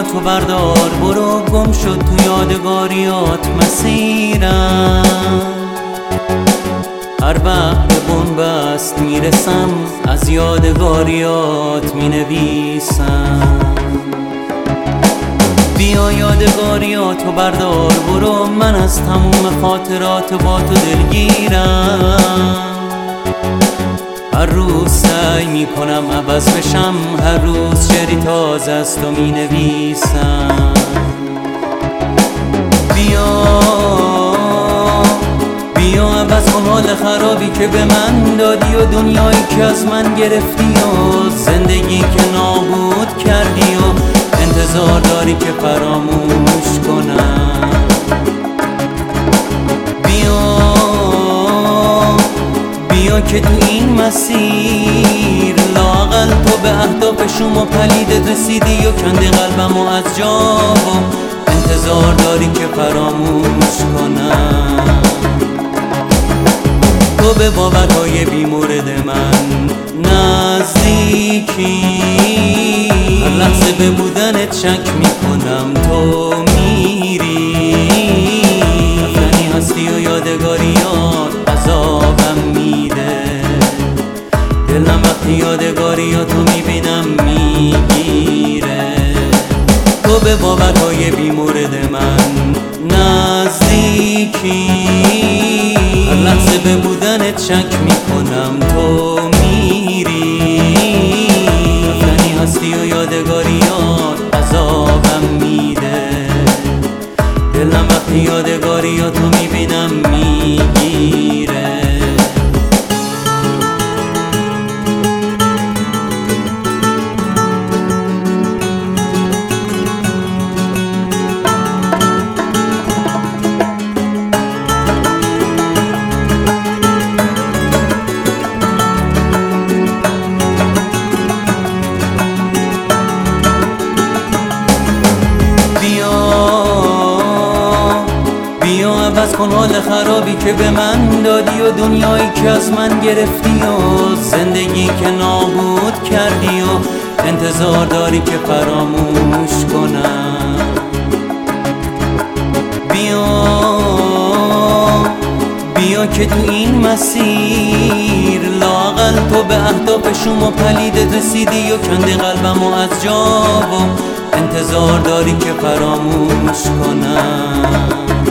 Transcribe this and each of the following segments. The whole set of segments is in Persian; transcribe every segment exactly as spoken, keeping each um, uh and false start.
یادگاریاتو بردار، برو گم شد تو یادگاریات مسیرم. هر وقت به بنبست میرسم از یادگاریات مینویسم. بیا یادگاریاتو بردار، برو من از تموم خاطرات با تو دلگیرم. هر روز سعی میکنم عوض بشم، هر روز شعری تازه از تو مینویسم. بیا بیا عوض کن حال خرابی که به من دادی و دنیایی که از من گرفتی و زندگی که نابود کردی و انتظار داری که فراموش کنم. بیا بیا که تو این مسیر لااقل تو به اهداف شما پلیدت رسیدی و کندی قلبمو از جا و انتظار داری که فراموش کنم. تو به باورهای بیمورد من نزدیکی، هر لحظه به بودنت شک میکنم تو میری. رفتنی هستی و یادگاریات عذابم میده، دلم وقتی یادگاریاتو میبینم میگیره. تو به باورهای بیمورد من نزدیکی، هر لحظه به بودنت شک میکنم تو میری. رفتنی هستی و یادگاریات عذابم میده، دلم وقتی یادگاریاتو میبینم میگیره. بیا عوض کن حال خرابی که به من دادی و دنیایی که از من گرفتی و زندگی که نابود کردی و انتظار داری که فراموش کنم. بیا بیا که تو این مسیر لااقل تو به اهداف شما پلیدت رسیدی و کندی قلبمو از جا و انتظار داری که فراموش کنم.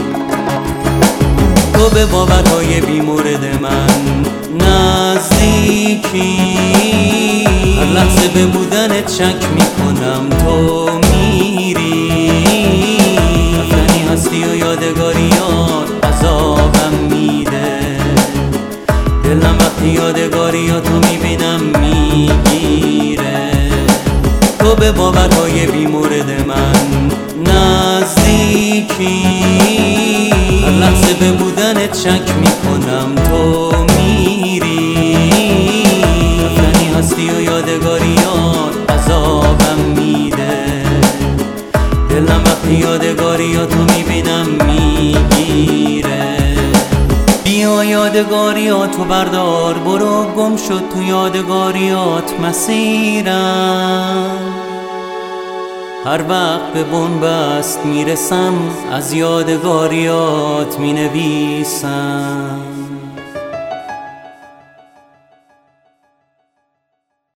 تو به باورهای بیمورد من نزدیکی، هر لحظه به بودنت شک میکنم تو میری. رفتنی هستی و یادگاریات عذابم میده، دلم وقتی یادگاریاتو میبینم میگیره. تو به باورهای بیمورد من نزدیکی، هر لحظه به بودنت شک میکنم تو میری. رفتنی هستی و یادگاریات عذابم میده، دلم وقتی یادگاریاتو میبینم میگیره. بیا یادگاریاتو بردار، برو گم شد تو یادگاریات مسیرم. هر وقت به بنبست میرسم از یادگاریات مینویسم.